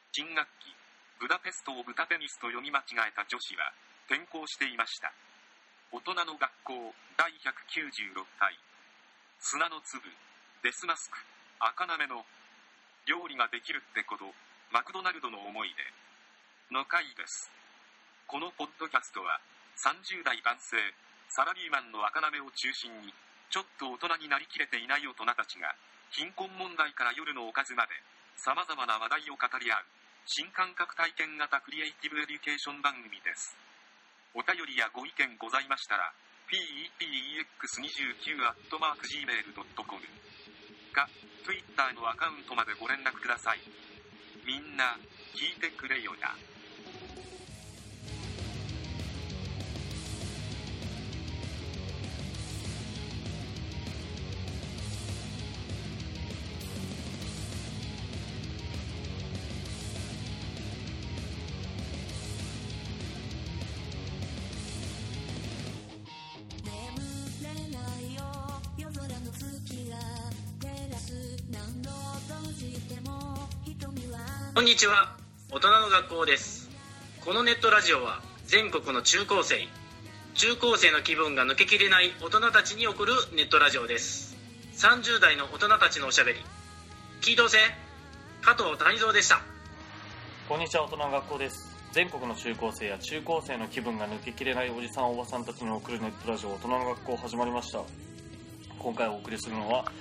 新学期、ブダペストをブタペニスと読み間違えた女子は転校していました。大人の学校第196回、砂の粒、デスマスク、赤なめの料理ができるってこと、マクドナルドの思い出の回です。このポッドキャストは30代男性サラリーマンの赤なめを中心に、ちょっと大人になりきれていない大人たちが貧困問題から夜のおかずまで様々な話題を語り合う新感覚体験型クリエイティブエデュケーション番組です。お便りやご意見ございましたら pepex29@gmail.com か Twitter のアカウントまでご連絡ください。みんな聞いてくれよな。 こんにちは、大人の学校です。このネットラジオは全国の中高生の気分が抜けきれない大人たちに送るネットラジオです。30代の大人たちのおしゃべり、聞いとせ加藤谷蔵でした。 こんにちは、大人の学校です。全国の中高生や中高生の気分が抜けきれないおじさんおばさんたちに送るネットラジオ、大人の学校始まりました。今回お送りするのは、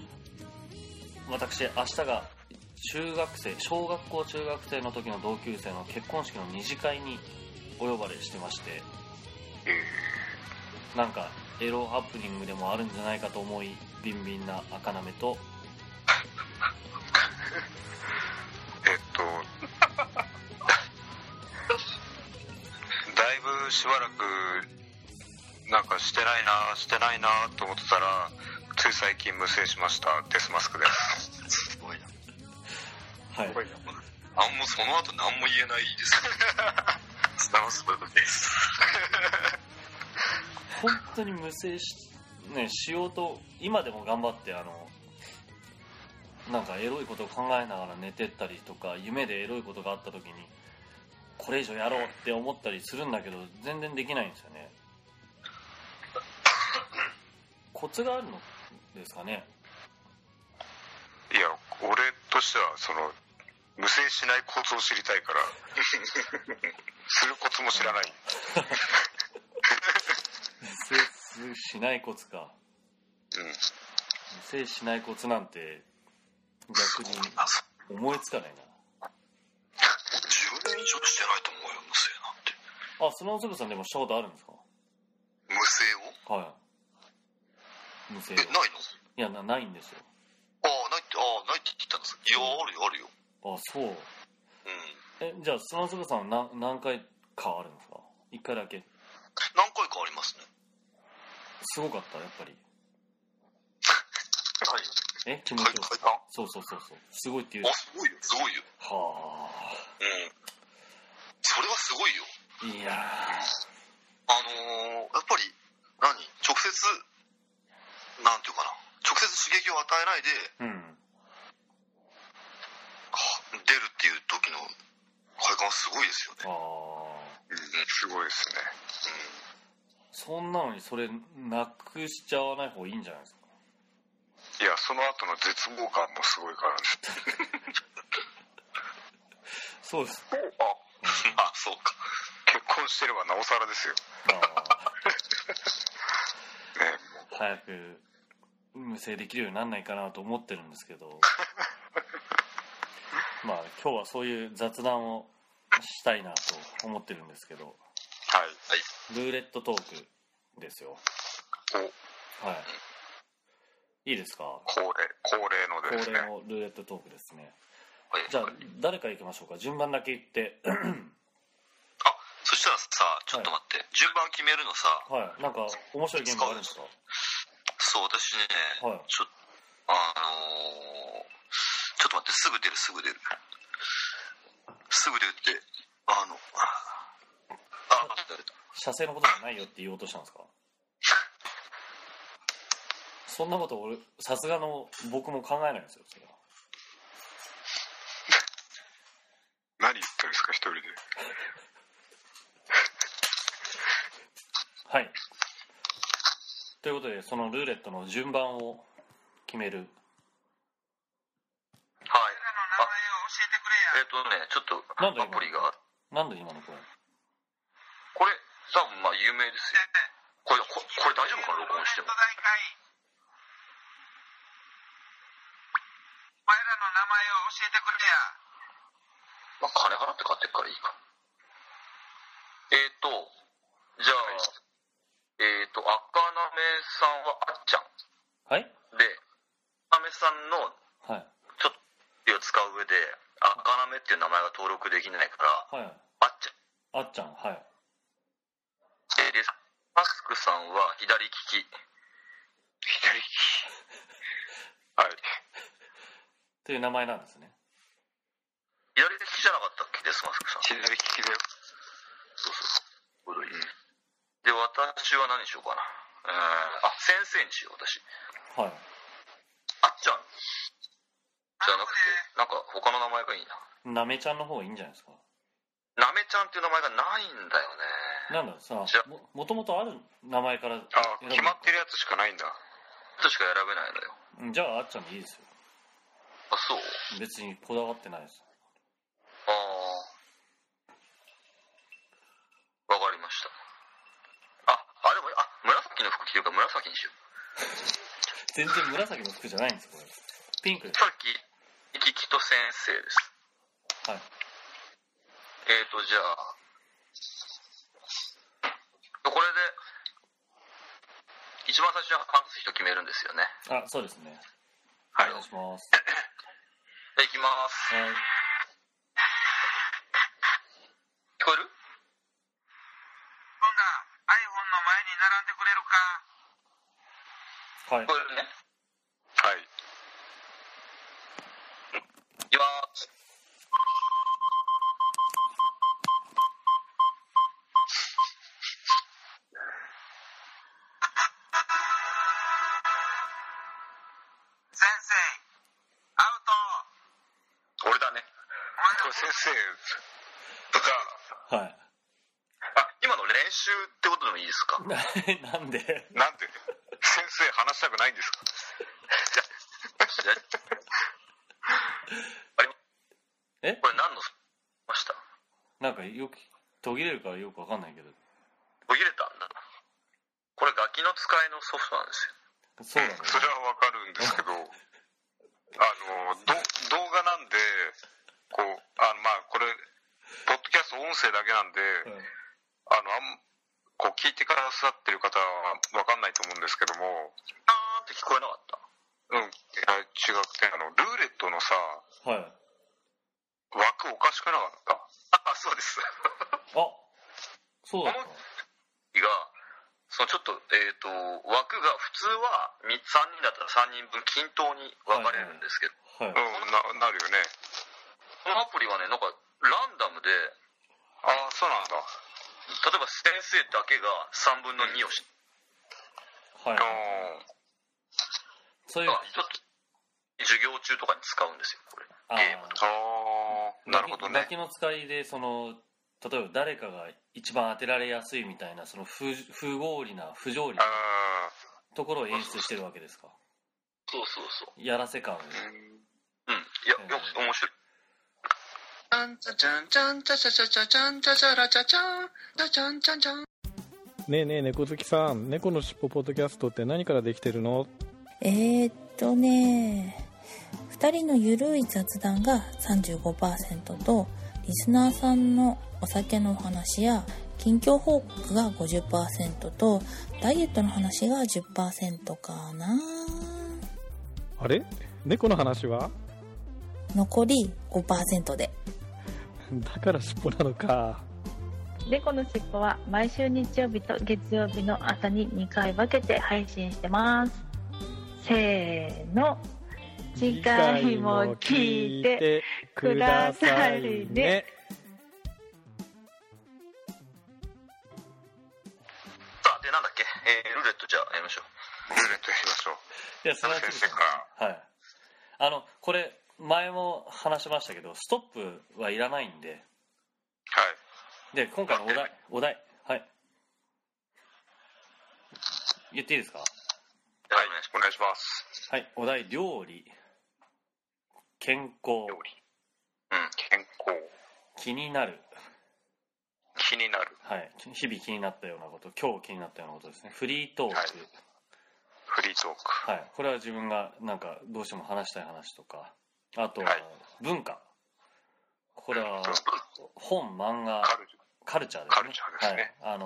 私明日が小学校中学生の時の同級生の結婚式の二次会にお呼ばれしてまして、なんかエロハプニングでもあるんじゃないかと思い、ビンビンな赤なめとだいぶしばらくなんかしてないなと思ってたら、つい最近無精しましたデスマスクです。 すごいな。 はい。 もうその後何も言えないです。スタンスです。 本当に無精しようと今でも頑張って、なんかエロいことを考えながら寝てったりとか、夢でエロいことがあった時にこれ以上やろうって思ったりするんだけど、全然できないんですよね。コツがあるのですかね。 いや、俺としてはその無精しないコツを知りたいからするコツも知らない。 無精しないコツか。無精しないコツなんて逆に思いつかないな。 10年以上してないと思うよ、無精なんて。 あ、スノーズブさんでもしたことあるんですか？ 無精を？ はい。無精を。 ないの？ いや、ないんですよ。 ないって言ったんです。いや、あるよ。 あ、そう。じゃあスノーズブさんは何回かあるんですか？1回だけ？ 何回かありますね。 すごかった、やっぱり。 はい。 気持ちよさ。そう。すごいって言う。 すごいよ。 はあ。 それはすごいよ。 いやー。 やっぱり直接なんていうかな、直接刺激を与えないで、出るっていう時の快感はすごいですよね。 すごいですね。 そんなのにそれなくしちゃわない方がいいんじゃないですか？ いや、その後の絶望感もすごいからね。 そうです。 そうか。 結婚してればなおさらですよ。 早く無精できるようになんないかなと思ってるんですけどまあ今日はそういう雑談をしたいなと思ってるんですけど、 はい、 ルーレットトークですよ。はい、いいですか？ 恒例のですね。 恒例のルーレットトークですね。じゃあ誰から行きましょうか？順番だけ言ってそしたらさ、ちょっと待って、順番決めるのさ、 なんか面白いゲームあるんですか？ そう、私ね、ちょっと待って、すぐ出るって射精のことじゃないよって言おうとしたんですか？そんなこと俺さすがの僕も考えないんですよ。それは何言ってるんですか一人で。 はい。ということで、そのルーレットの順番を決める。 はい。ちょっとアプリが。 なんで今の声？ これ、多分まあ有名ですよ。これ大丈夫かな、録音しても。お前らの名前を教えてくれや。まあ金払って買ってっからいいか。じゃあ、赤なめさんはあっちゃん。 はい。 で、赤なめさんの、 はい。 ちょっとを使う上で、赤なめっていう名前が登録できないから、 はい。 あっちゃん。 あっちゃん、はい。 で、マスクさんは左利き。 左利き。はい。 という名前なんですね。 左利きじゃなかったっけ、デスマスクさん。 左利きだよ。 そうそう。で、私は何にしようかな。先生にしよう、私。 はい。 あっちゃん。じゃなくて、なんか他の名前がいいな。 なめちゃんの方がいいんじゃないですか。 なめちゃんっていう名前がないんだよね。 なんださ、もともとある名前から選ぶ。 決まってるやつしかないんだ。 としか選べないのよ。 じゃああっちゃんでいいですよ。 あ、そう？ 別にこだわってないです。 わかりました。でも、紫の服着てるから紫にしよう。 全然紫の服じゃないんですこれ。ピンクです。 さっき、いききと先生です。 はい。 じゃあ、これで、一番最初に話す人決めるんですよね。 あ、そうですね。 はい。 お願いします。 じゃあ、いきます。 はい。 聞こえる？今度、iPhone の前に並んでくれるか？ はい。 聞こえるね。 はい。 いきます。先生、アウト。俺だね。 これ先生はい。 今の練習ってことでもいいですか？ なんでなんで先生話したくないんですか？ これ何のました？ なんかよく途切れるからよくわかんないけど。 途切れたんだ。これガキの使いのソフトなんですよ。 そうだね。 それはわかるんですけど、動画なんで、これ、ポッドキャスト音声だけなんで、こう聞いてくださってる方はわかんないと思うんですけども、 って聞こえなかった？ 違くて、ルーレットのさ、 はい。 枠おかしくなかった？ そうです。 そうだった。 が、ちょっと、枠が普通は3人だったら3人分均等に分かれるんですけど、 はい。 なるよね。 このアプリはね、なんかランダムで、 そうなんだ。 例えば先生だけが3分の2をし、 はい。そういう。 ちょっと授業中とかに使うんですよ、これ。ゲームの。 なるほどね。 ガキの使いで、例えば誰かが一番当てられやすいみたいな、不条理なところを演出してるわけですか？ そう。 やらせ感を。 いや、面白い。 ねえ猫好きさん、猫のしっぽポッドキャストって何からできてるの 2人のゆるい雑談が 35% と、リスナーさんのお酒のお話や近況報告が 50% と、ダイエットの話が 10% かな。 あれ？猫の話は？ 残り 5% で。 だからしっぽなのか。 猫のしっぽは毎週日曜日と月曜日の朝に2回分けて配信してます。せーの。次回も聞いてくださいね。 さあ、で、なんだっけ、ルーレットじゃあやりましょう。 ルーレットやりましょう。 いや、それは先生から。 はい。これ前も話しましたけどストップはいらないんで、 はい。 で今回のお題はい言っていいですか？ はい、お願いします。 はい、お題料理、健康、 料理、健康、 気になる、 気になる、 はい、日々気になったようなこと、今日気になったようなことですね。フリートーク、はい、 フリートーク、 はい、これは自分がなんかどうしても話したい話とか、あとは文化、これは本、漫画、カルチャーですね。 カルチャーですね。 はい、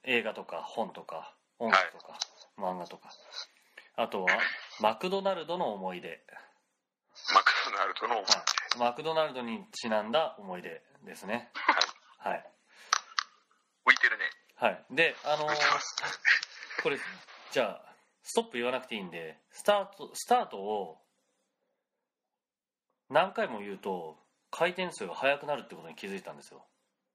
映画とか本とか音楽とか、漫画とか、あとはマクドナルドの思い出、 マクドナルドの思い出、 はい、マクドナルドにちなんだ思い出ですね。はい、はい、 浮いてるね。 はい。でこれじゃあストップ言わなくていいんで、スタートを何回も言うと回転数が速くなるってことに気づいたんですよ。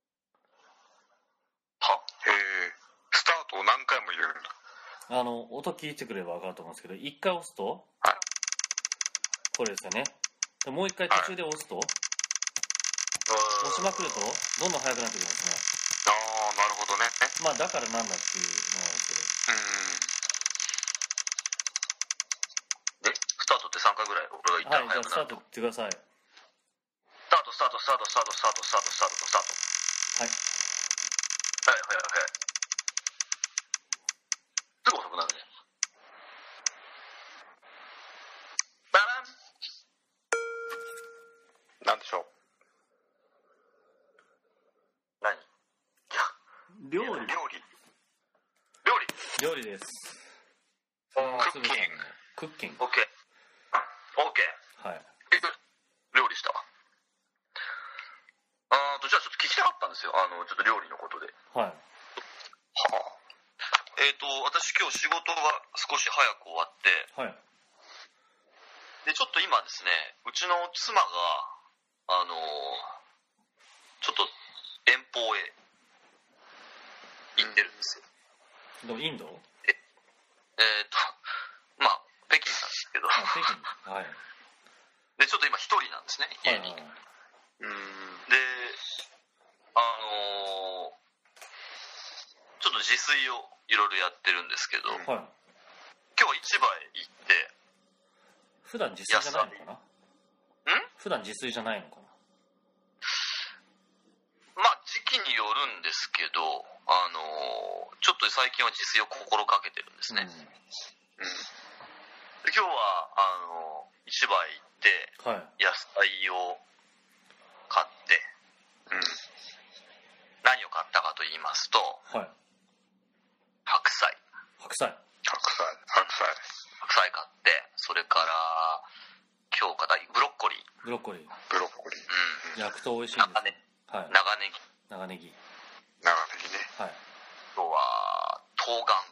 スタートを何回も言うんだ。 音聞いてくれば分かると思うんですけど、1回押すと、 はい、 これですよね。でもう1回途中で押すと、はい、押しまくるとどんどん速くなってくるんですね。 ああ、なるほどね。 まあだからなんだっていうのなんですけど。で、スタートって3回ぐらい俺が言ったら速くなる。 はい、じゃあスタートってください。 スタート、スタート、スタート、スタート、スタート、スタート、スタート、スタート。 はい。 はい、はい、はい。すぐ遅くなるね。バラン。 なんでしょう。 何？ 料理。料理です。クッキング。 オッケー。オッケー。 はい。 料理したわ。じゃあちょっと聞きたかったんですよ。ちょっと料理のことで。 はい。 はあ。私今日仕事が少し早く終わって、 はい。 で、ちょっと今ですね、うちの妻が、ちょっと遠方へ行ってるんですよ。 インド？ まあ、北京なんですけど。 北京。はい。 で、ちょっと今一人なんですね、家に。 はいはい、 で、ちょっと自炊をいろいろやってるんですけど、はい、今日は市場へ行って、 普段自炊じゃないのかな？普段自炊じゃないのかな？ まあ時期によるんですけど、ちょっと最近は自炊を心がけてるんですね。で今日は市場へ行って、野菜を買って、何を買ったかと言いますと、はい、白菜買って、それから今日買ったブロッコリー、 焼くと美味しいんですね。 長ネギね。 はい。 今日は冬瓜。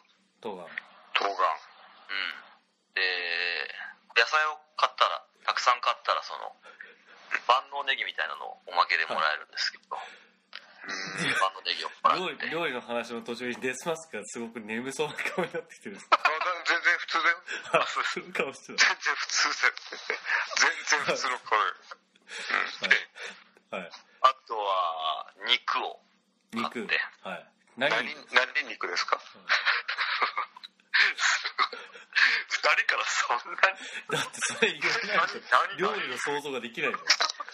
で、野菜を買ったら、たくさん買ったら、万能ネギみたいなのをおまけでもらえるんですけど、万能ネギをもらって。 料理の話の途中にデスマスクがすごく眠そうな顔になってきてるんです。 全然普通だよ。 その顔してる。 全然普通だよ。全然普通の顔だよ。 はい。あとは肉を買って。 はい。 何肉ですか？ 2人からそんなに。 だってそれ言わないと料理の想像ができないの。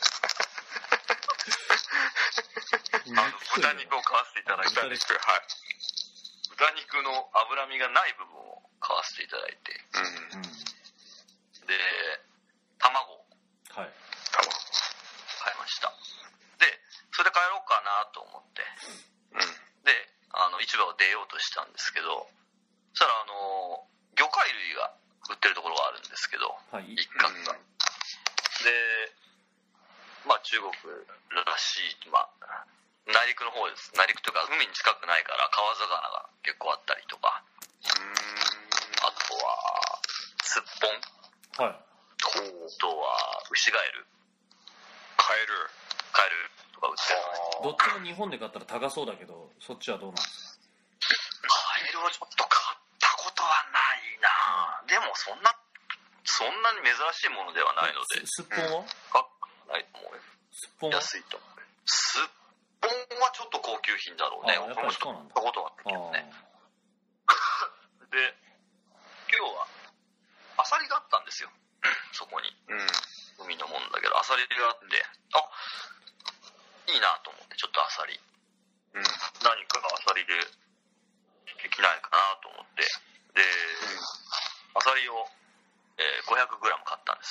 豚肉を買わせていただいて、豚肉の脂身がない部分を買わせていただいて、で卵を買いました。でそれで帰ろうかなと思って、で市場を出ようとしたんですけど、そしたら魚介類が売ってるところがあるんですけど、一角が、でまあ中国らしい、まあ内陸の方です。内陸というか海に近くないから川魚が結構あったりとか、あとはすっぽん、あとはウシガエルとか売ってる。 どっちも日本で買ったら高そうだけど、そっちはどうなんですか？ カエルはちょっと買ったことはないな。でもそんなそんなに珍しいものではないので。 すっぽんはないと思うよ。 すっぽんは安いと思う。すっぽんはちょっと高級品だろうね。 やっぱりそうなんだ。 ことはあったけどね。で、今日はアサリがあったんですよ。そこに。海のもんだけど、アサリがあって、いいなと思って、ちょっとアサリ。何かアサリでできないかなと思って。で、アサリを、500g 買ったんです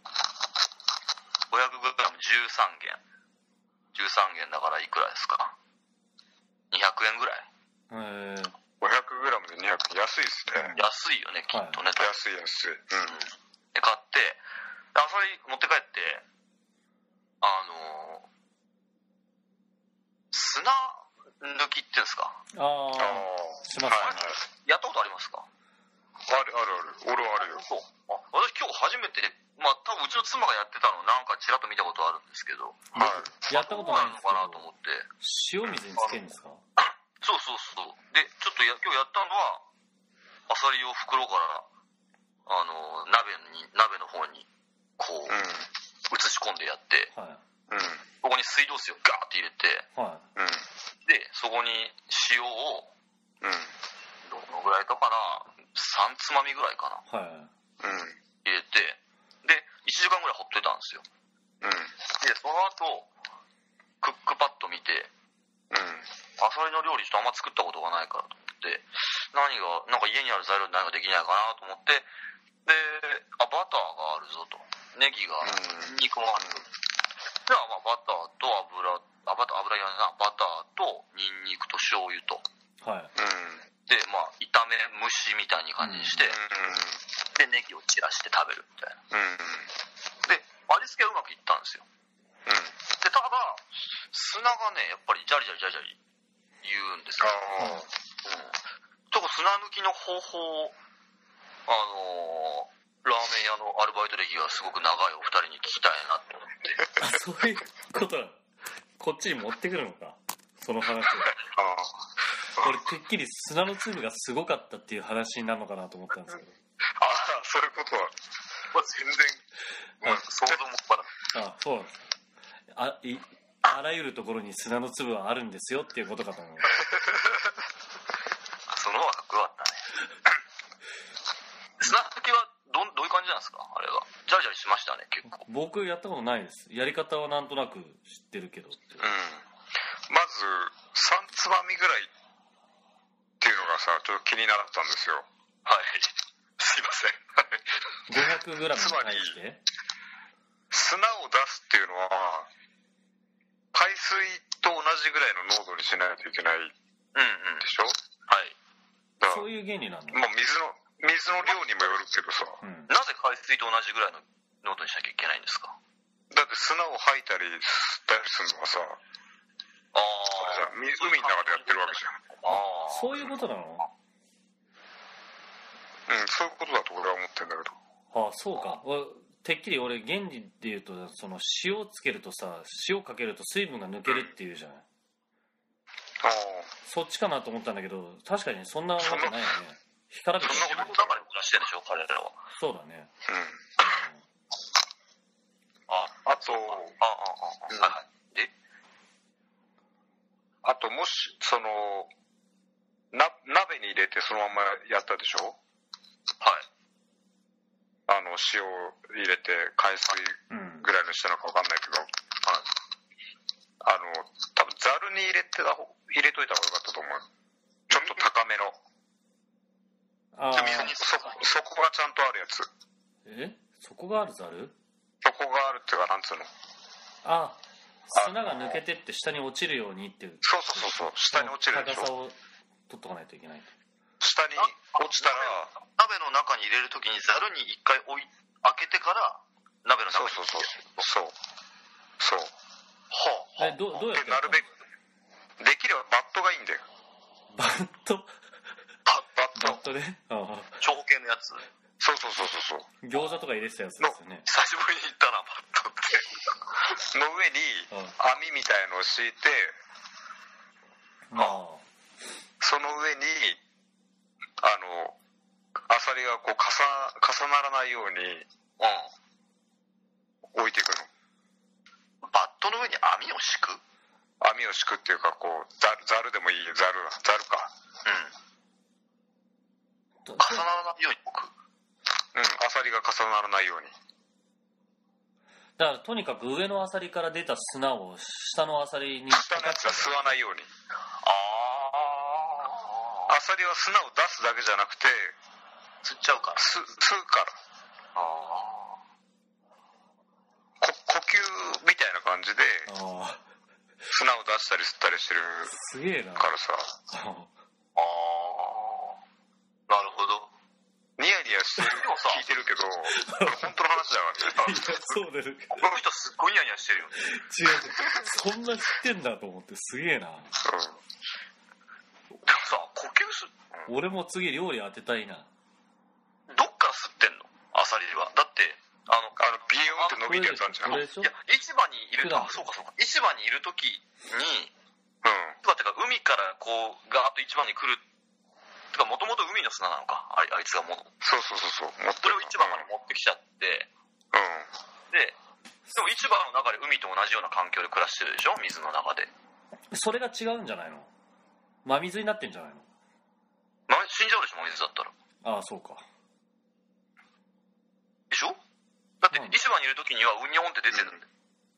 。500g13 元。13元だからいくらですか？200円ぐらい。 500g で200円、安いですね。 安いよね、きっとね。 安い。 で、買って、アサリ持って帰って、砂抜きっていうんですか？ しますね。 やったことありますか？ ある。俺はあるよ。 そう。私今日初めて、多分うちの妻がやってたのなんかちらっと見たことあるんですけど。 やったことないんですけど。 どうなのかなと思って。 塩水につけるんですか？ そう。で、ちょっと今日やったのは、アサリを袋から、鍋の方に、こう、移し込んでやって、ここに水道水をガーって入れて、で、そこに塩を、どのぐらいかな、3つまみぐらいかな、入れて、で、1時間ぐらいほっといたんですよ。で、その後、クックパッド見て、アサリの料理ちょっとあんま作ったことがないからと思って、なんか家にある材料で何かできないかなと思って、で、バターがあるぞと。ネギがある。ニンニクもある。じゃあバターと油いらないな。バターとニンニクと醤油と。で、炒め蒸しみたいに感じにして、で、ネギを散らして食べるみたいな。で、味付けはうまくいったんですよ。で、ただ、砂がね、やっぱりジャリ言うんですよ。ちょっと砂抜きの方法、ラーメン屋のアルバイト歴がすごく長いお二人に聞きたいなと思って。 そういうことなの？こっちに持ってくるのか、その話を。俺てっきり砂の粒がすごかったっていう話になるのかなと思ったんですけど。 そういうことは、全然、想像もつかない。 そうなんです。あらゆるところに砂の粒はあるんですよっていうことかと思う。 その方がかっこよかったね。砂抜きはどういう感じなんですか？あれがジャリジャリしましたね、結構。 僕やったことないです。やり方はなんとなく知ってるけど。 まず3つまみぐらいっていうのがさ、ちょっと気になったんですよ。すいません。 500g に対して砂を出すっていうのは海水と同じぐらいの濃度にしないといけないでしょ？ そういう原理なんだ。 水の量にもよるけどさ、 なぜ海水と同じぐらいの濃度にしなきゃいけないんですか？ だって砂を吐いたり吸ったりするのはさ、海の中でやってるわけじゃん。 そういうことなの？ そういうことだと俺は思ってんだけど。 そうか。てっきり俺原理で言うと、その塩つけるとさ、塩かけると水分が抜けるっていうじゃない。そっちかなと思ったんだけど、確かにそんなわけないよね。干からびてる。 そんなことだから暮らしてるでしょ、彼らは。 そうだね。 あともし鍋に入れてそのままやったでしょ？塩入れて海水ぐらいのしたのか分かんないけど、多分ざるに入れといた方がよかったと思う。ちょっと高めの。水に底がちゃんとあるやつ。 底があるざる？ 底があるっていうか、なんつうの。 砂が抜けてって下に落ちるようにっていう。 そう下に落ちるでしょ。 高さを取っとかないといけない。 下に落ちたら鍋の中に入れるときにざるに一回開けてから鍋の中に入れる。 どうやってなるべくできればバットがいいんだよ。 バットで長方形のやつ。 そう餃子とか入れてたやつですよね。 久しぶりに言ったな、バットっての上に網みたいのを敷いて、その上にアサリがこう重ならないように置いていくの。 バットの上に網を敷く？ 網を敷くっていうか、こうザルでもいいよ。ザルか。 重ならないように置く。 アサリが重ならないように。 だからとにかく上のアサリから出た砂を下のアサリに下のやつが吸わないように。アサリは砂を出すだけじゃなくて吸っちゃうから。 吸うから。呼吸みたいな感じで砂を出したり吸ったりしてるすげえなからさ。 なるほど。 ニヤニヤしてるの聞いてるけど、本当の話だからね。 そうだよ。 この人すっごいニヤニヤしてるよね。 違う。そんな知ってんだと思ってすげえな。 でもさ、呼吸俺も次料理当てたいな。 どっから吸ってんの？アサリは。だってビヨーンって伸びるやつあるじゃん。いや、 市場にいると、そうか。市場にいるときに、市場ってか海からこうガーッと市場に来る。てか、もともと海の砂なのか、あいつがそう。それを市場から持ってきちゃって、でも市場の中で海と同じような環境で暮らしてるでしょ、水の中で。 それが違うんじゃないの？真水になってんじゃないの？ 死んじゃうでしょ、真水だったら。 ああ、そうか。 でしょ？だって市場にいるときにはウニョンって出てるんだ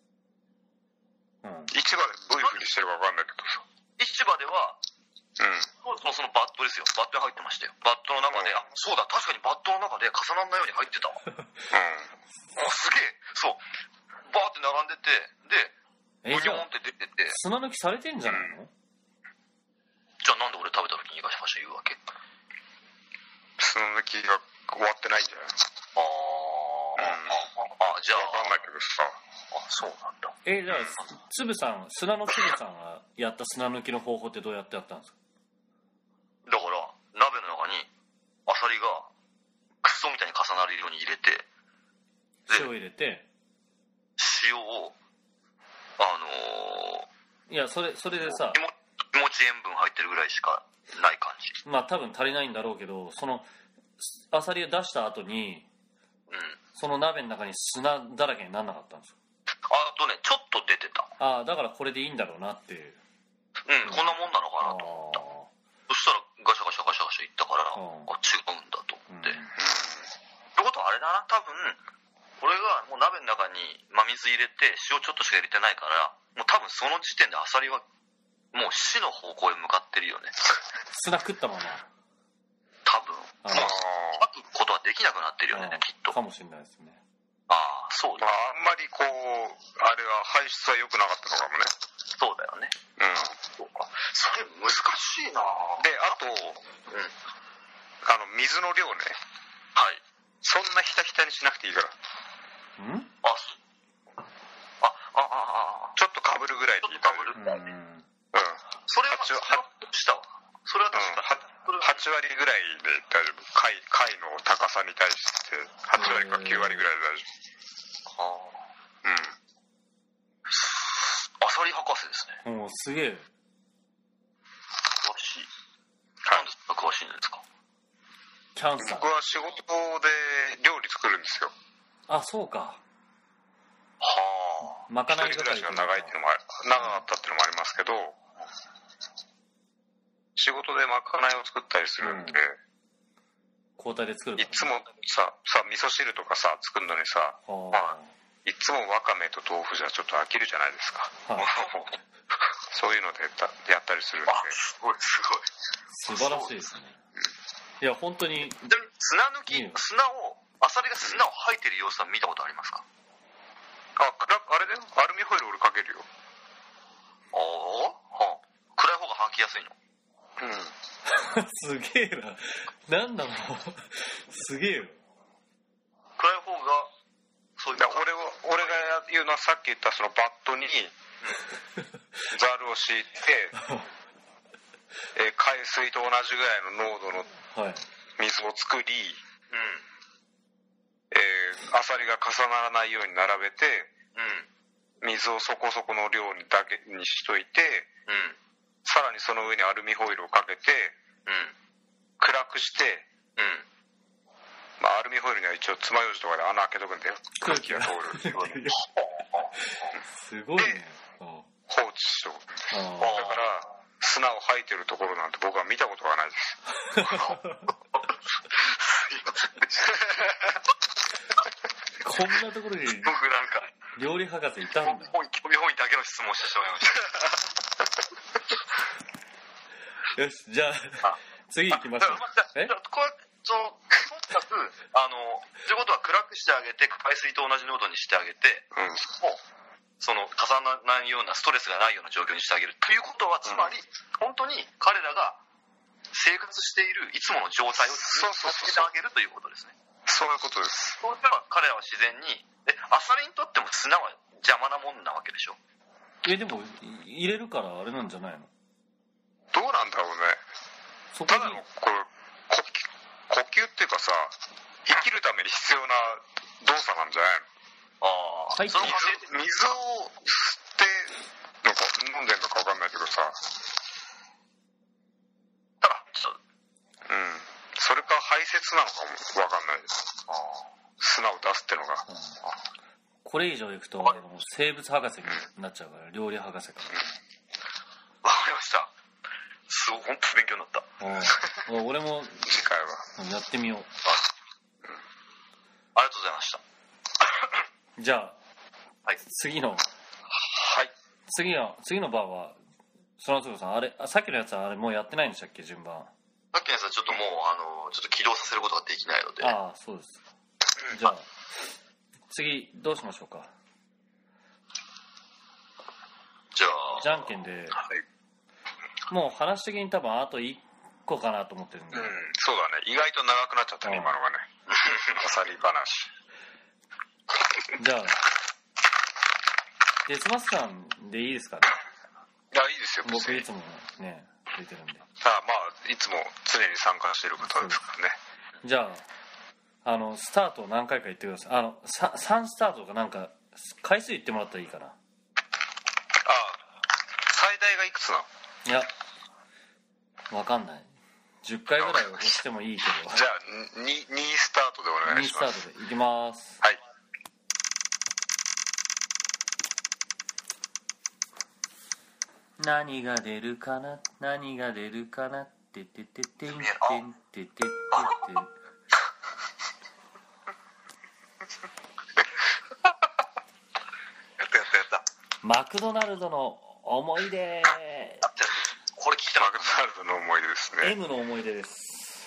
よ。 市場でどういう風にしてるか分かんないけどさ。 市場では、そのバットですよ。バットに入ってましたよ。バットの中で、そうだ、確かにバットの中で重ならないように入ってたわ。すげえ。そう。バーって並んでて、で、ウニョンって出てて。 砂抜きされてんじゃないの？ じゃあなんで俺食べたときにガシャガシャ言うわけ？ 砂抜きが終わってないんじゃない？ じゃあ分かんないけどさ。 そうなんだ。 じゃあ砂のつぶさんがやった砂抜きの方法ってどうやってやったんですか？ だから鍋の中にアサリがクソみたいに重なるように入れて、 塩入れて、 塩をいやそれでさ、 気持ち塩分入ってるぐらいしかない感じ。 まあ多分足りないんだろうけど、そのアサリを出した後に、その鍋の中に砂だらけにならなかったんですか？ ちょっと出てた。 だからこれでいいんだろうなっていう。 こんなもんなのかなと思った。そしたらガシャガシャガシャガシャいったから、違うんだと思って。ってことはあれだな、多分俺がもう鍋の中に真水入れて塩ちょっとしか入れてないから、もう多分その時点でアサリはもう死の方向へ向かってるよね。 砂食ったまま。 多分もう吐くことはできなくなってるよね、きっと。 かもしれないですね。 そうだ。 あんまりこうあれは排出は良くなかったのかもね。 そうだよね。そうか。それ難しいな。 で、あと、水の量ね。 はい。 そんなひたひたにしなくていいから。ちょっとかぶるぐらいでいいから。それはしたわ。それは確か8割ぐらいで大丈夫。貝の高さに対して8割か9割ぐらいで大丈夫。 アサリ博士ですね。 すげえ。 詳しい。なんで詳しいんですか？ キャンサー。 僕は仕事で料理作るんですよ。 そうか。 まかない暮らしが長かったっていうのもありますけど、仕事でまかないを作ったりするんで、 交代で作る。 いつもさ味噌汁とかさ作るのにさ、いつもわかめと豆腐じゃちょっと飽きるじゃないですか。そういうのでやったりするんで。 すごい。 素晴らしいですね。いや本当に。 砂抜き、アサリが砂を吐いてる様子は見たことありますか？ あれだよ、アルミホイル俺かけるよ。 暗い方が吐きやすいの？ すげえな。なんだろう。すげえよ。 暗い方がそういう。 俺が言うのはさっき言ったそのバットにザルを敷いて海水と同じぐらいの濃度の水を作り、アサリが重ならないように並べて、水をそこそこの量だけにしといて、さらにその上にアルミホイルをかけて、暗くして、 まあ、アルミホイルには一応爪楊枝とかで穴開けとくんだよ。空気が通るように。 すごいね。 放置しとく。だから砂を吐いてるところなんて僕は見たことがないです。 こんなところに僕なんか料理博士いたんだ。 興味本位だけの質問してしまいました。 よし、じゃあ次行きましょう。 とにかくということは暗くしてあげて、海水と同じ濃度にしてあげて、もうその重ならないようなストレスがないような状況にしてあげるということは、つまり本当に彼らが生活しているいつもの状態を続けてあげるということですね。 そういうことです。 そうすれば彼らは自然に、アサリにとっても砂は邪魔なもんなわけでしょ。 でも入れるからあれなんじゃないの？ どうなんだろうね。ただのこれ呼吸っていうかさ、生きるために必要な動作なんじゃないの？ はい、 水を吸ってなんか飲んでんのか分かんないけどさ、それか排泄なのかも分かんないです。砂を出すってのが、 これ以上いくと生物博士になっちゃうから、料理博士から。 わかりました。すごい本当勉強になった。 俺も次回はやってみよう。 ありがとうございました。 じゃあ、 はい、 次の番はそのつぶさん、あれさっきのやつはあれもうやってないんでしたっけ？順番。 さっきのやつはちょっともうちょっと起動させることができないので。 ああ、そうですか。じゃあ次どうしましょうか。 じゃあじゃんけんで、もう話的に多分あと1個かなと思ってるんで。 そうだね。意外と長くなっちゃったね、今のがね。アサリ話。 じゃあデスマスさんでいいですかね？ いや、いいですよ。 僕いつもね出てるんで。 まあいつも常に参加してる方ですからね。 じゃあスタートを何回か言ってください。3スタートかなんか回数言ってもらったらいいかな。 最大がいくつなの？ いや、わかんない。10回ぐらい押してもいいけど。 じゃあ2スタートでお願いします。 2スタートでいきます。 はい。 何が出るかな、何が出るかな、ててててんてんてててて。マクドナルドの思い出。 これ聞いた。 マクドナルドの思い出ですね。 M の思い出です。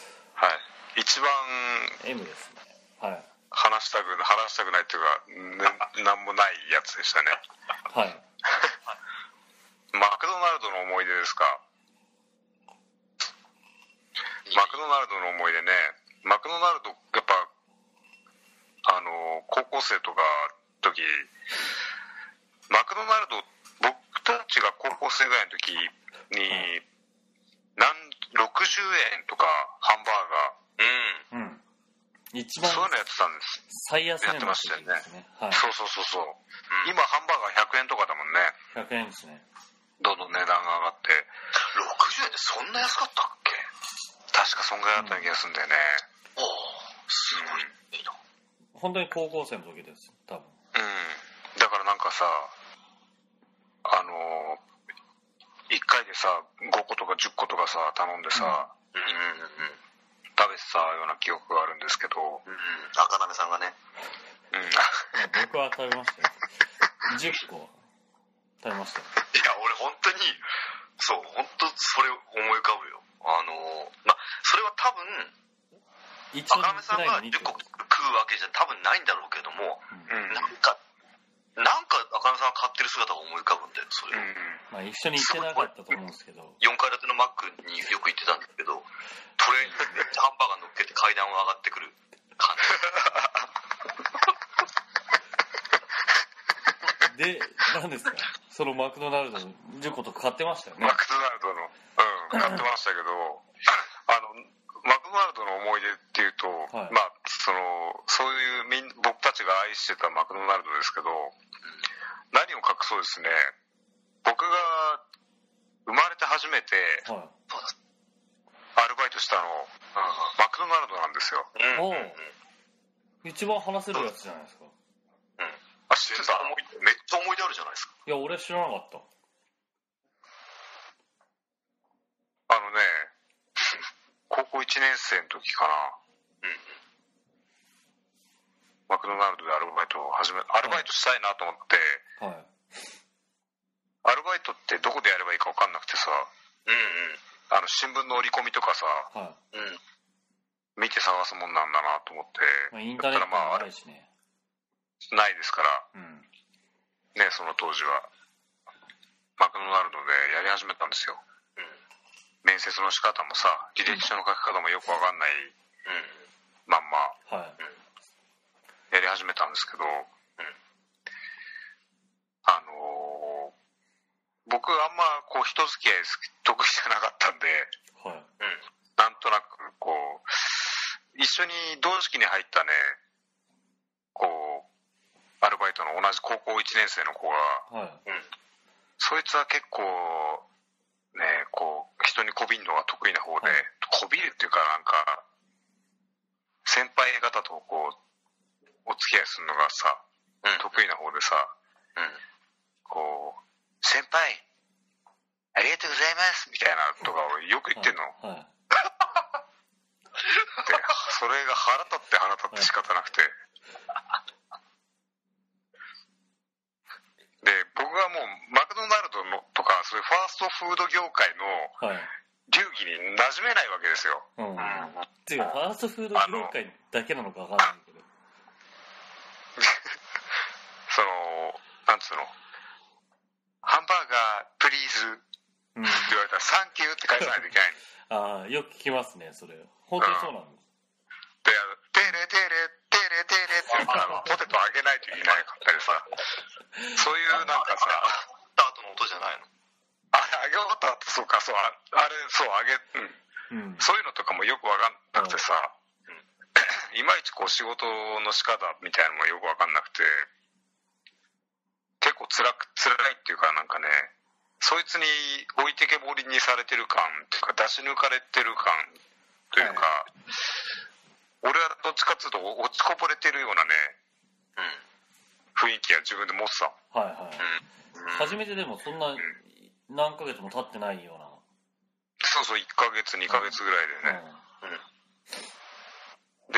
はい。一番 M ですね。はい。 話したくないっていうか、なんもないやつでしたね。 はい。 マクドナルドの思い出ですか。マクドナルドの思い出ね。マクドナルドやっぱ高校生とか時、マクドナルド、僕たちが高校生ぐらいの時に60円とかハンバーガー、 一番そういうのやってたんです。 最安値のやってましたよね。 はい、 そう、今ハンバーガー100円とかだもんね。 100円ですね。 どんどん値段が上がって。 60円ってそんな安かったっけ？ 確かそんぐらいだった気がするんだよね。 すごいいいな。 本当に高校生の時です、多分。 だからなんかさ、1回でさ5個とか10個とかさ頼んでさ、食べてたような記憶があるんですけど、 赤鍋さんがね、 僕は食べましたよ。10個食べましたよ。 いや俺本当に本当それ思い浮かぶよ。それは多分赤鍋さんが10個食うわけじゃ多分ないんだろうけども、なんか赤鍋さんが買ってる姿が思い浮かぶんだよ、それ。 まあ一緒に行ってなかったと思うんですけど、 4階建てのマックによく行ってたんですけど、トレーにハンバーガー乗っけて階段を上がってくる感じで、何ですか、そのマクドナルドの10個とか買ってましたよね。 マクドナルドの買ってましたけど、マクドナルドの思い出っていうと、そういう僕たちが愛してたマクドナルドですけど、何を隠そうですね、僕が生まれて初めてアルバイトしたの、マクドナルドなんですよ。 一番話せるやつじゃないですか。 あ、知ってた？めっちゃ思い出あるじゃないですか。 いや、俺知らなかった。 高校1年生の時かな。マクドナルドでアルバイトしたいなと思って、はい、アルバイトってどこでやればいいか分かんなくてさ、新聞の折り込みとかさ、はい、見て探すもんなんだなと思って、 インターネットもないしね。 ないですから、ね、その当時はマクドナルドでやり始めたんですよ。面接の仕方もさ、履歴書の書き方もよく分かんないまんま、やり始めたんですけど、僕あんまこう人付き合い得意じゃなかったんで、なんとなくこう一緒に同式に入ったね、こうアルバイトの同じ高校1年生の子が、そいつは結構ね、こう人にこびんのが得意な方で、こびるっていうかなんか先輩方とこうお付き合いするのがさ、得意な方でさ、こう先輩ありがとうございますみたいなとかをよく言ってんの。でそれが腹立って仕方なくて、で僕はもうマクドナルドのとかそういうファーストフード業界の流儀に馴染めないわけですよ。 っていうかファーストフード業界だけなのか分かんないけどなんつうの、ハンバーガープリーズって言われたらサンキューって返さないといけない。 よく聞きますね、それ。本当にそうなんです。 で、テレテレテレテレってポテトあげないといけなかったりさ、そういうなんかさ、 あ後の音じゃないの？ あげ終わった後、そうか、そう、あれ、そう、そういうのとかもよくわかんなくてさ、いまいちこう仕事の仕方みたいなのもよくわかんなくて、結構辛いっていうかなんかね、そいつに置いてけぼりにされてる感っていうか出し抜かれてる感というか、俺はどっちかっていうと落ちこぼれてるようなね、雰囲気は自分で持ってた。 初めてでもそんな何ヶ月も経ってないような。 そうそう、1ヶ月2ヶ月ぐらいでね、で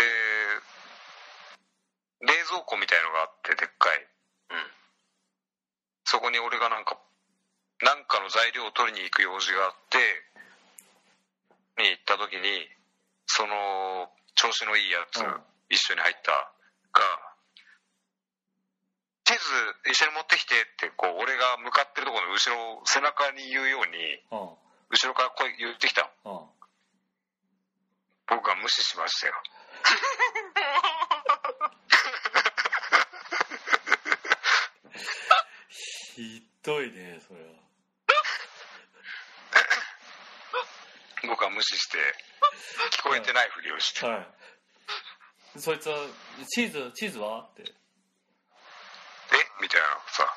冷蔵庫みたいのがあってでっかい、そこに俺がなんかの材料を取りに行く用事があってに行った時に、その調子のいいやつ、一緒に入ったがチーズ一緒に持ってきてってこう俺が向かってるところの後ろ背中に言うように、後ろから声言ってきた。僕は無視しましたよ。 ひどいね、それは。 僕は無視して聞こえてないふりをして、 そいつはチーズはってみたいなさ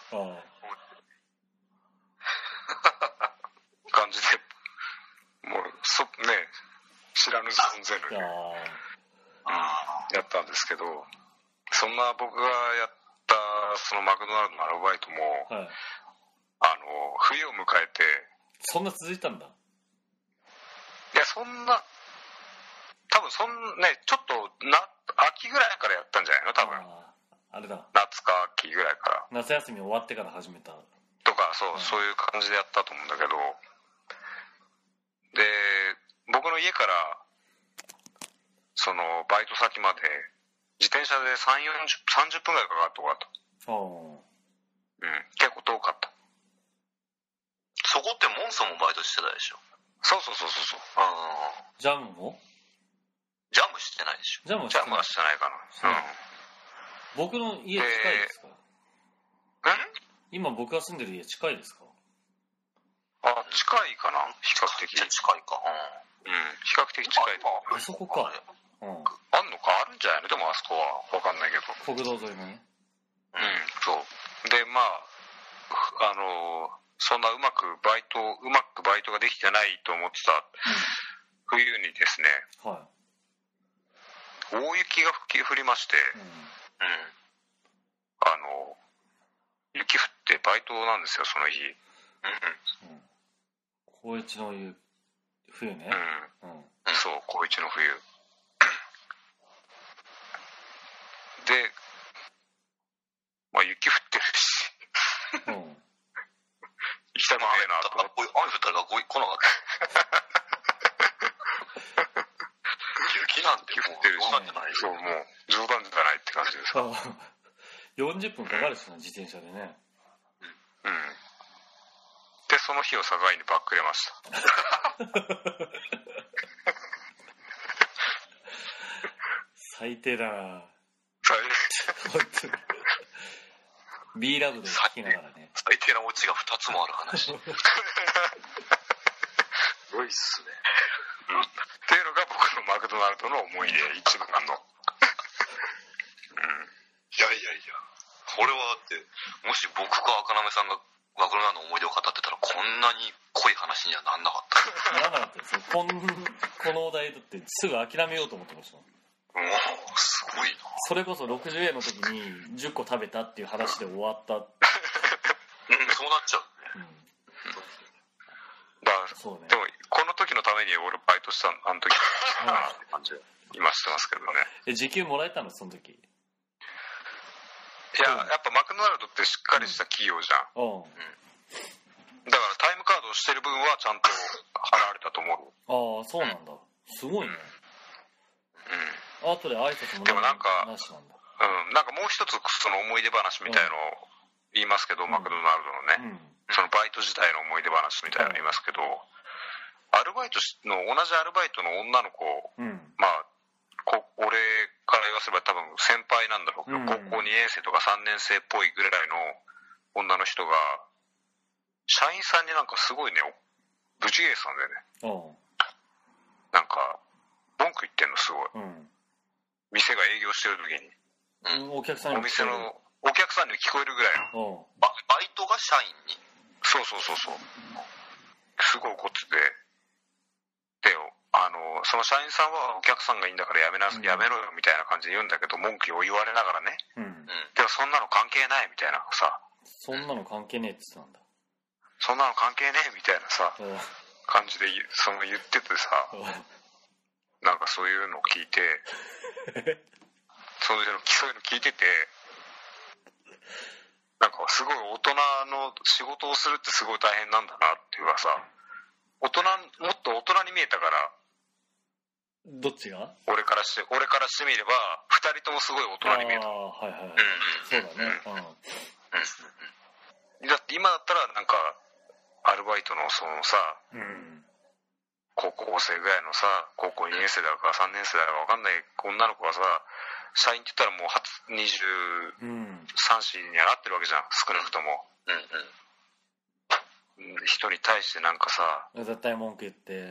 感じでもうね、知らぬ存ぜぬやったんですけど、そんな僕がやったそのマクドナルドのアルバイトも、冬を迎えて。 そんな続いたんだ。 いや、そんな多分ね、ちょっと秋ぐらいからやったんじゃないの多分。 あれだ、 夏か秋ぐらいから、 夏休み終わってから始めたとか、そういう感じでやったと思うんだけど、で僕の家からそのバイト先まで自転車で30分ぐらいかかるとこだった。結構遠かった。 そこってモンスもバイトしてたでしょ。 そう。 ジャムも？ ジャムしてないでしょ。 ジャムはしてないかな。 僕の家近いですか？今僕が住んでる家近いですか？ 近いかな、比較的。 近いか。 比較的近い。 あそこか。 あんのか、あるんじゃないの？でもあそこは分かんないけど。 国道沿いのね。 そう。で、まあそんなうまくバイトができてないと思ってた冬にですね、 大雪が降りまして、雪降ってバイトなんですよ、その日。 高一の冬ね。 そう、高一の冬。で、まあ雪降ってるし、行きたくねえなと思って。雨降ったら学校来なかった。雪なんて降ってるし、そう、もう冗談じゃないって感じでさ。 40分かかるしな、自転車でね。 で、その日を境にバックれました。 最低だな。 最低。 B ラブで聞きながらね。 最低なオチが2つもある話。すごいっすね。 っていうのが僕のマクドナルドの思い出一番の。 いや、これはだって、もし僕か赤鍋さんがマクドナルドの思い出を語ってたら、こんなに濃い話にはなんなかった。 ならなかったですよ。このお題だってすぐ諦めようと思ってました。 すごいな。 それこそ60円の時に10個食べたっていう話で終わった。 そうなっちゃうね。 そうね。 でもこの時のために俺バイトしたあの時って感じで今してますけどね。 時給もらえたのその時？ いや、やっぱマクドナルドってしっかりした企業じゃん。だからタイムカードをしてる分はちゃんと払われたと思う。 ああ、そうなんだ。すごいね。後で挨拶もでもなんかなしなんだ。 なんかもう一つその思い出話みたいのを言いますけど、マクドナルドのね、そのバイト時代の思い出話みたいなの言いますけど、同じアルバイトの女の子、まあ俺から言わせれば多分先輩なんだろうけど、高校2年生とか3年生っぽいぐらいの女の人が社員さんになんかすごいねブチギレてたんだよね。なんか文句言ってんのすごい、店が営業してる時に、 お客さんにお店のお客さんに聞こえるぐらいの、 バイトが社員に、 そうすごい怒ってて、でその社員さんはお客さんがいいんだからやめろよみたいな感じで言うんだけど、文句を言われながらね、でもそんなの関係ないみたいなさ、 そんなの関係ねえって言ってたんだ。 そんなの関係ねえみたいなさ、感じで言っててさ、なんかそういうのを聞いてそういうの聞いてて、なんかすごい大人の仕事をするってすごい大変なんだなっていうかさ、もっと大人に見えたから。 どっちが？ 俺からしてみれば2人ともすごい大人に見えた。 そうだね。 だって今だったらなんかアルバイトのそのさ、高校生ぐらいのさ、高校2年生だか3年生だか分かんない女の子がさ、社員って言ったらもう23歳にはなってるわけじゃん、少なくとも。人に対してなんかさ、 絶対文句言って、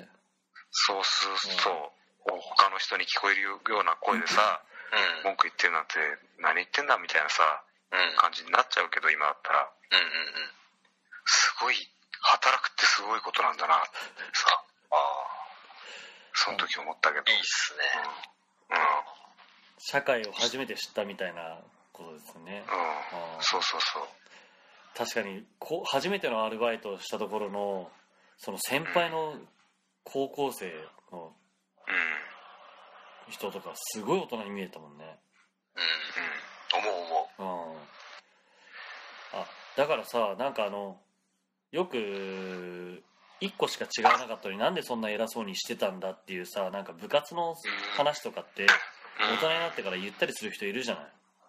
そう他の人に聞こえるような声でさ、文句言ってるなんて何言ってんだみたいなさ、感じになっちゃうけど、今だったらすごい働くってすごいことなんだなってさ、その時思ったけど、 いいっすね。 社会を初めて知ったみたいなことですね。 そう確かに初めてのアルバイトをしたところのその先輩の高校生の人とかすごい大人に見えたもんね。 思う。 だからさ、なんかよく1個しか違わなかったのになんでそんな偉そうにしてたんだっていうさ、なんか部活の話とかって大人になってから言ったりする人いるじゃない。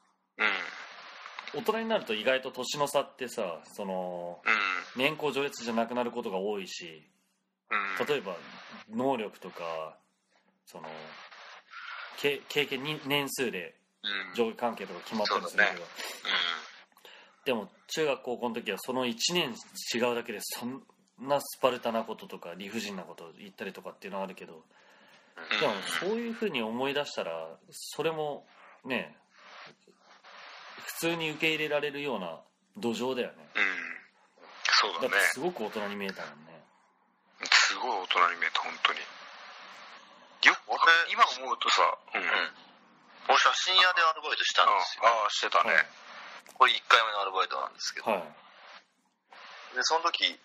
大人になると意外と年の差ってさ、その年功序列じゃなくなることが多いし、例えば能力とかその経験年数で上下関係とか決まったりするけど、でも中学高校の時はその1年違うだけでそんなスパルタなこととか理不尽なことを言ったりとかっていうのはあるけど、でもそういう風に思い出したらそれもね、普通に受け入れられるような土壌だよね。 そうだね。 だってすごく大人に見えたもんね。 すごい大人に見えた、本当に。今思うとさ、 俺写真屋でアルバイトしたんですよ。 ああ、してたね。 これ1回目のアルバイトなんですけど。で、その時、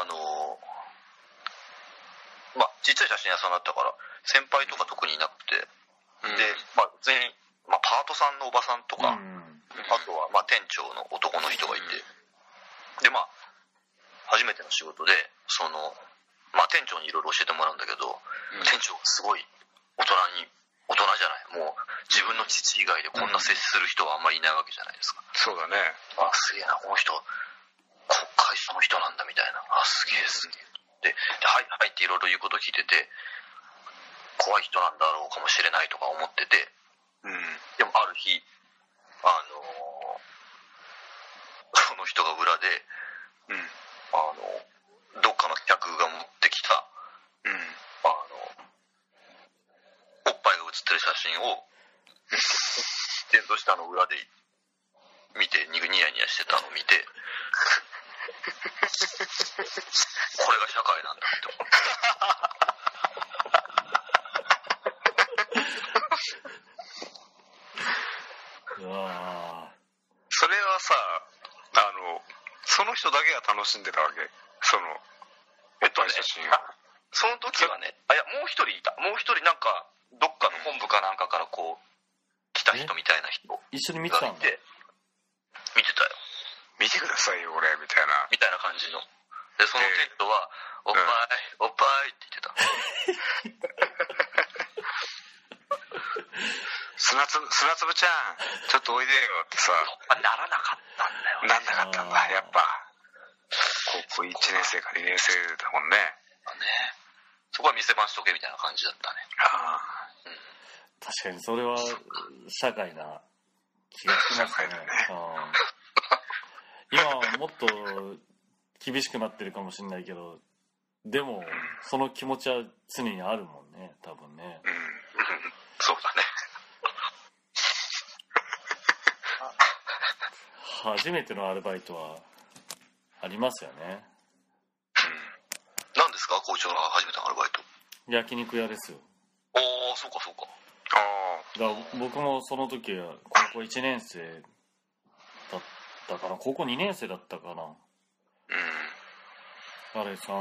まあ、ちっちゃい写真屋さんだったから、先輩とか特にいなくて、で、まあ、全員、まあ、パートさんのおばさんとか、あとは、まあ、店長の男の人がいて、で、まあ、初めての仕事で、まあ、店長にいろいろ教えてもらうんだけど、店長がすごい大人じゃない。もう、自分の父以外でこんな接する人はあんまりいないわけじゃないですか。 そうだね。 あ、すげえな、この人、会社の人なんだみたいな。あ、すげえすげえ。で、はいっていろいろ言うこと聞いてて、怖い人なんだろうかもしれないとか思ってて、でもある日、その人が裏で、どっかの客が持ってきた、おっぱいが写ってる写真を、テント下の裏で見て、ニヤニヤしてたのを見て、これが社会なんだって思って。 それはさ、その人だけが楽しんでたわけ？写真を。 その時はね、いや、もう一人いた。もう一人なんか、どっかの本部かなんかからこう、来た人みたいな人。 一緒に見てたんだ。 見てたよ。 見てくださいよ、俺、みたいな。 みたいな感じの。で、そのテントは、おっぱい、おっぱいって言ってた。 砂粒ちゃん、ちょっとおいでよってさ。 ならなかったんだよ。 なんなかったんだ、やっぱ。高校1年生か2年生だもんね。 そこは店番しとけみたいな感じだったね。 確かにそれは社会な気がしますね。今はもっと厳しくなってるかもしれないけど、でもその気持ちは常にあるもんね、多分ね。 そうだね。 初めてのアルバイトはありますよね。 何ですか、校長が初めてのアルバイト？ 焼肉屋ですよ。 そうかそうか。 だから僕もその時は高校1年生だったかな、高校2年生だったかな。あれさ、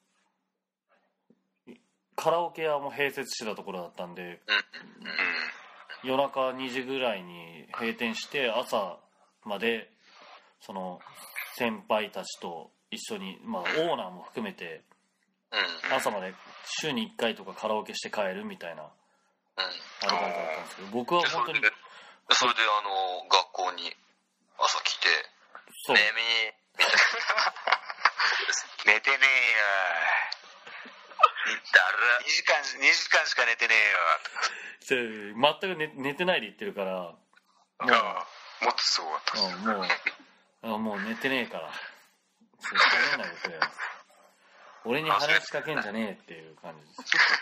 カラオケ屋も併設してたところだったんで、夜中2時ぐらいに閉店して朝までその先輩たちと一緒に、まあオーナーも含めて朝まで週に1回とかカラオケして帰るみたいなアルバイトだったんですけど、僕は本当にそれで学校に朝来て「ねみ」みたいな 「寝てねえよ2時間しか寝てねえよ」全く寝てないで言ってるから、もっとすごかったもう寝てねえから喋んないでくれよ、俺に話しかけんじゃねえっていう感じ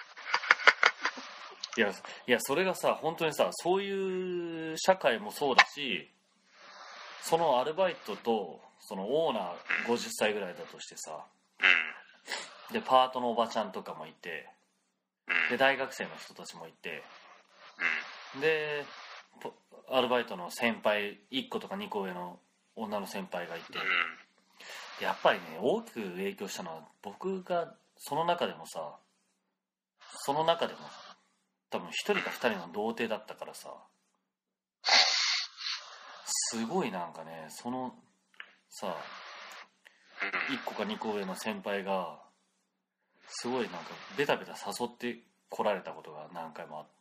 です。いやそれがさ、本当にさ、そういう社会もそうだし、そのアルバイトとそのオーナー50歳ぐらいだとしてさ、でパートのおばちゃんとかもいて、で大学生の人たちもいて、でアルバイトの先輩1個とか2個上の女の先輩がいて、やっぱりね、大きく影響したのは、僕がその中でも多分1人か2人の童貞だったからさ、すごいなんかね、そのさ1個か2個上の先輩がすごいなんかベタベタ誘って来られたことが何回もあって、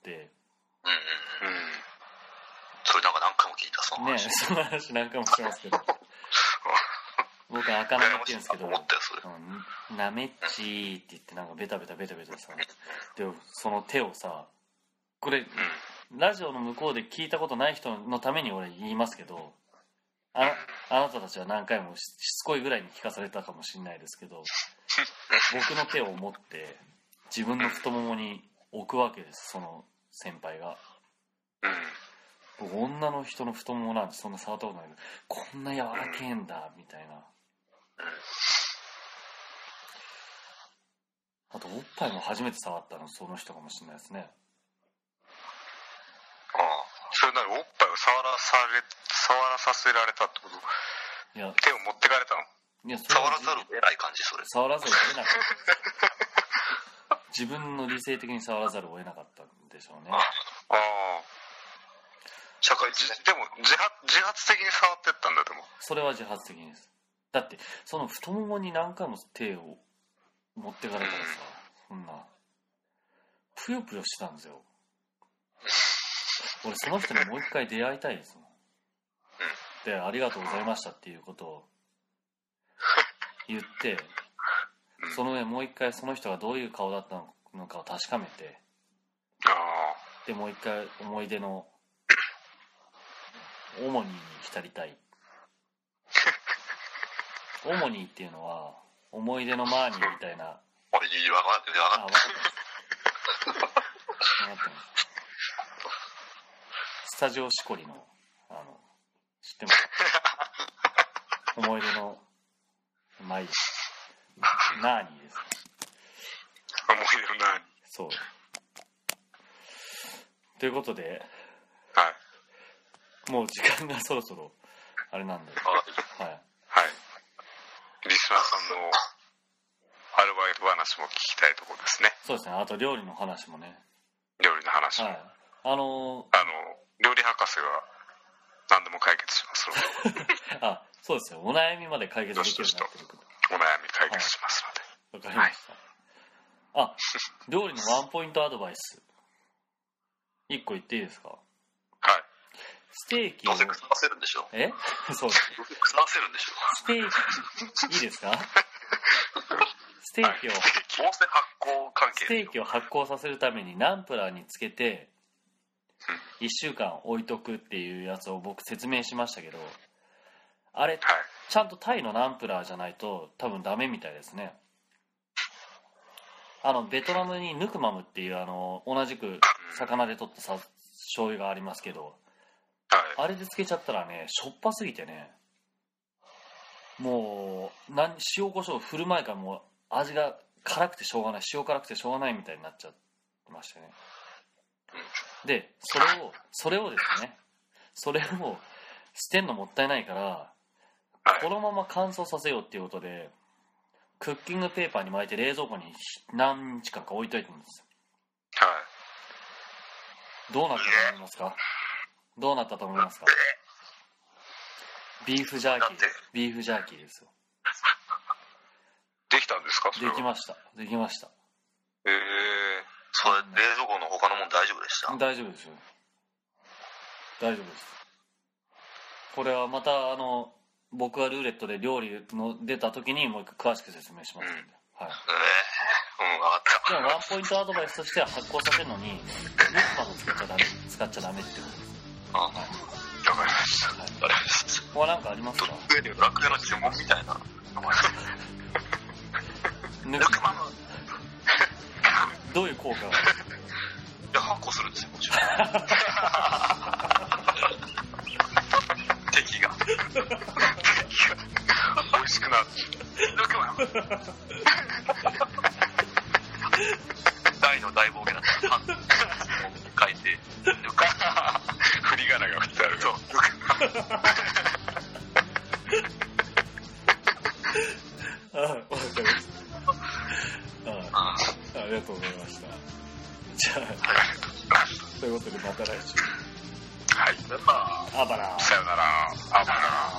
それなんか何回も聞いた、その話。 ね、その話何回もしますけど僕は赤なめって言うんですけど、なめっちーって言ってなんかベタベタさ、でその手をさ、これ、ラジオの向こうで聞いたことない人のために俺言いますけど、あなたたちは何回もしつこいぐらいに聞かされたかもしれないですけど、僕の手を持って自分の太ももに置くわけです、その先輩が。僕女の人の太ももなんてそんな触ったことないけど、こんな柔らけえんだみたいな。あとおっぱいも初めて触ったのその人かもしれないですね。 それなりおっぱいを触らさせられたってこと？いや、手を持ってかれたの？ いや、触らざるを得ない感じ、それ。 触らざるを得なかった自分の理性的に触らざるを得なかったんでしょうね。ああ、 社会でも自発的に触ってったんだ。でもそれは自発的です。だってその太ももに何回も手を持ってかれたらさ、そんなぷよぷよしたんですよ。俺その人にもう一回出会いたいですもん。で、ありがとうございましたっていうことを言って、その上もう一回その人がどういう顔だったのかを確かめて、でもう一回思い出のオモニーに浸りたい。オモニーっていうのは思い出のマーニーみたいな。 俺に分かってる。分かってます。スタジオしこりの知ってます？思い出のマイナーニーです。 思い出のナーニー。 そう。ということで、 はい。 もう時間がそろそろあれなんで、はい。はい。 リスナーさんのアルバイト話も聞きたいところですね。 そうですね。あと料理の話もね。 料理の話も。はい。料理博士が何でも解決しますので。 あ、そうですよ。お悩みまで解決できるようになってる。 お悩み解決しますので。わかりました。はい、料理のワンポイントアドバイス。1個言っていいですか？はい。ステーキを。 どうせ腐らせるんでしょ？ そうです。 腐らせるんでしょ？ ステーキ、いいですか？ステーキを、 ステーキを発酵させるためにナンプラーにつけて、1週間置いとくっていうやつを僕説明しましたけど、あれ、ちゃんとタイのナンプラーじゃないと多分ダメみたいですね。ベトナムにヌクマムっていう同じく魚で取った醤油がありますけど、あれでつけちゃったらね、しょっぱすぎてね、もう塩コショウ振る前からもう味が辛くてしょうがない、塩辛くてしょうがないみたいになっちゃってましたね。で、それをですね、それを捨てんのもったいないから、このまま乾燥させようっていうことで、クッキングペーパーに巻いて冷蔵庫に何日間か置いといてるんですよ。はい。どうなったと思いますか？どうなったと思いますか？ビーフジャーキーです。ビーフジャーキーですよ。 できたんですか？ できました。できました。 それ冷蔵庫の他のもん大丈夫でした？ 大丈夫ですよ。大丈夫です。これはまた僕がルーレットで料理の出た時にもう一回詳しく説明しますので、はい。 分かった。 でもワンポイントアドバイスとしては発酵させるのにヌクマム使っちゃダメってことです。 わかりました。わかりました。 ここなんかありますか？ ドラクエの呪文みたいな。 ヌクマム。どういう効果が？いや、発酵するんですよ、もちろん。敵が美味しくなる。 大の大冒険だったら書いて振り仮名が振ってあるとわかりました。ありがとうございました。じゃあということでまた来週。 はい。 あばら。 さよなら。あばら。